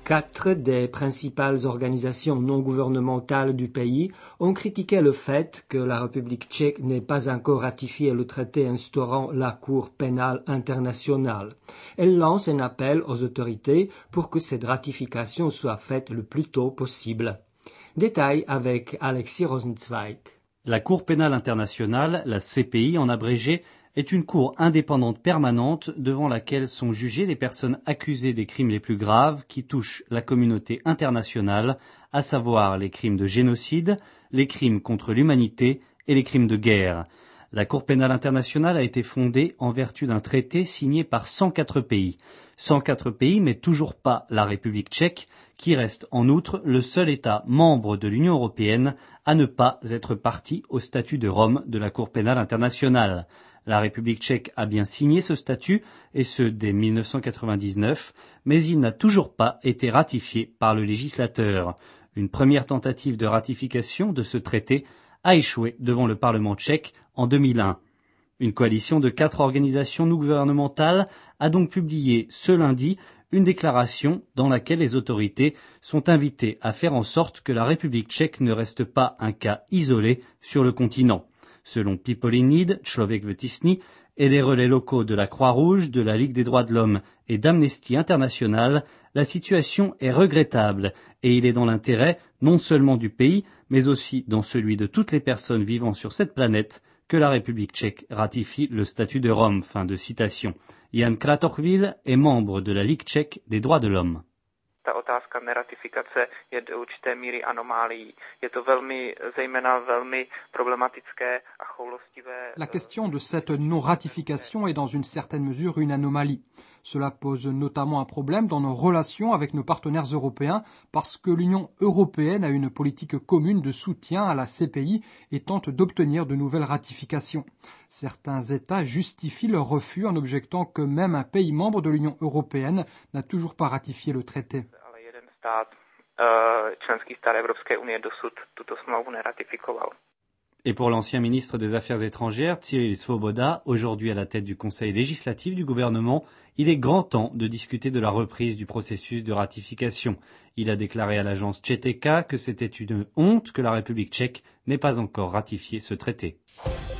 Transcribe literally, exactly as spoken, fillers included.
Quatre des principales organisations non gouvernementales du pays ont critiqué le fait que la République tchèque n'ait pas encore ratifié le traité instaurant la Cour pénale internationale. Elles lancent un appel aux autorités pour que cette ratification soit faite le plus tôt possible. Détail avec Alexis Rosenzweig. La Cour pénale internationale, la C P I en abrégé, est une cour indépendante permanente devant laquelle sont jugées les personnes accusées des crimes les plus graves qui touchent la communauté internationale, à savoir les crimes de génocide, les crimes contre l'humanité et les crimes de guerre. La Cour pénale internationale a été fondée en vertu d'un traité signé par cent quatre pays. cent quatre pays, mais toujours pas la République tchèque, qui reste en outre le seul État membre de l'Union européenne à ne pas être partie au statut de Rome de la Cour pénale internationale. La République tchèque a bien signé ce statut, et ce dès mille neuf cent quatre-vingt-dix-neuf, mais il n'a toujours pas été ratifié par le législateur. Une première tentative de ratification de ce traité a échoué devant le Parlement tchèque en deux mille un. Une coalition de quatre organisations non gouvernementales a donc publié ce lundi une déclaration dans laquelle les autorités sont invitées à faire en sorte que la République tchèque ne reste pas un cas isolé sur le continent. Selon People in Need, Člověk v tísni et les relais locaux de la Croix-Rouge, de la Ligue des droits de l'homme et d'Amnesty International, la situation est regrettable et il est dans l'intérêt non seulement du pays, mais aussi dans celui de toutes les personnes vivant sur cette planète que la République tchèque ratifie le statut de Rome. Fin de citation. Jan Kratochvíl est membre de la Ligue tchèque des droits de l'homme. Ta otázka neratifikace je do určité míry anomálií. Je to velmi, zejména velmi problematické a choulostivé. La question de cette non-ratification est dans une certaine mesure une anomalie. Cela pose notamment un problème dans nos relations avec nos partenaires européens parce que l'Union européenne a une politique commune de soutien à la C P I et tente d'obtenir de nouvelles ratifications. Certains États justifient leur refus en objectant que même un pays membre de l'Union européenne n'a toujours pas ratifié le traité. Ale jeden stát, členský stát Evropské unie dosud tuto smlouvu neratifikoval. Et pour l'ancien ministre des Affaires étrangères, Cyril Svoboda, aujourd'hui à la tête du Conseil législatif du gouvernement, il est grand temps de discuter de la reprise du processus de ratification. Il a déclaré à l'agence Četeka que c'était une honte que la République tchèque n'ait pas encore ratifié ce traité.